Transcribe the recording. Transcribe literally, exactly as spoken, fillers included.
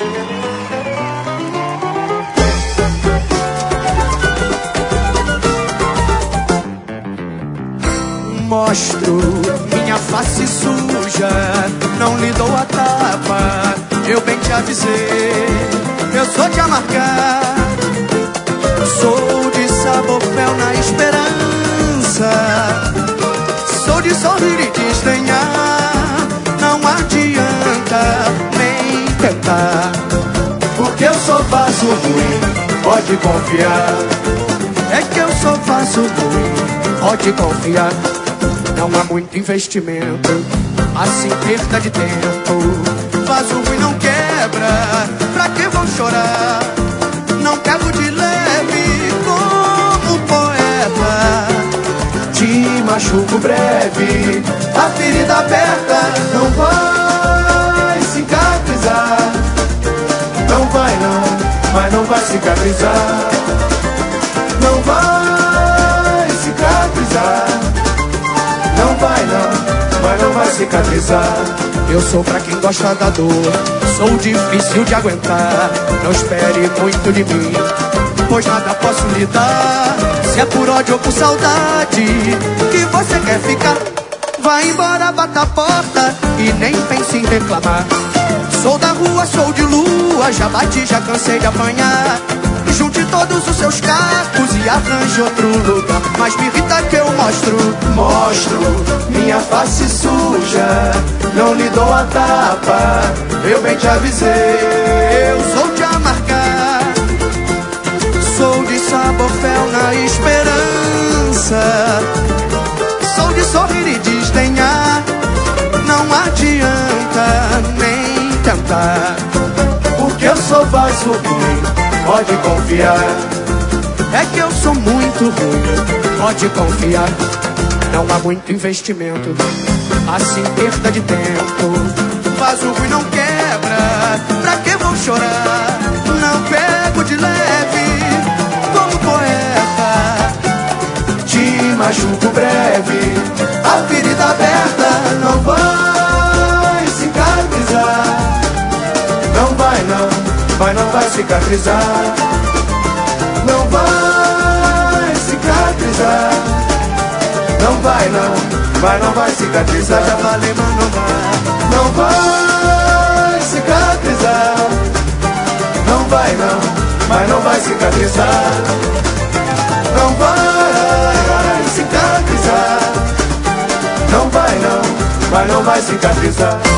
Mostro minha face suja, não lhe dou a tapa, eu bem te avisei. Eu sou de amargar, sou de sabor fel na esperança, sou de sorrir e desdenhar. Não adianta nem tentar, porque eu sou vaso ruim, pode confiar. É que eu sou vaso ruim, pode confiar. Não há muito investimento, assim perda de tempo. Vaso ruim não quebra, pra que vão chorar? Não pego de leve como poeta. Te machuco breve, a ferida aberta não vai cicatrizar. Não vai não, mas não vai cicatrizar. Não vai cicatrizar. Não vai não, mas não vai cicatrizar. Eu sou pra quem gosta da dor, sou difícil de aguentar. Não espere muito de mim, pois nada posso lhe dar. Se é por ódio ou por saudade que você quer ficar, vai embora, bata a porta e nem pense em reclamar. Sou da rua, sou de lua, já bati, já cansei de apanhar. Junte todos os seus cacos e arranje outro lugar. Mas me irrita que eu mostro, Mostro minha face suja, não lhe dou a tapa, eu bem te avisei. eu sou de amargar, sou de sabor fel na esperança, sou de sorrir e desdenhar. Não adianta nem tentar, porque eu sou vaso ruim, pode confiar. é que eu sou muito ruim, pode confiar. Não há muito investimento, assim perda de tempo. Vaso ruim não quebra, pra que vou chorar? Não pego de leve como poeta. Te machuco breve, a ferida aberta não vai cicatrizar. Não vai não, mas não vai cicatrizar. Não vai cicatrizar. Não vai não, mas não vai cicatrizar. Já falei, mas não vai. Não vai cicatrizar. Não vai não, mas não vai cicatrizar. Não vai cicatrizar. Não vai não, mas não vai cicatrizar.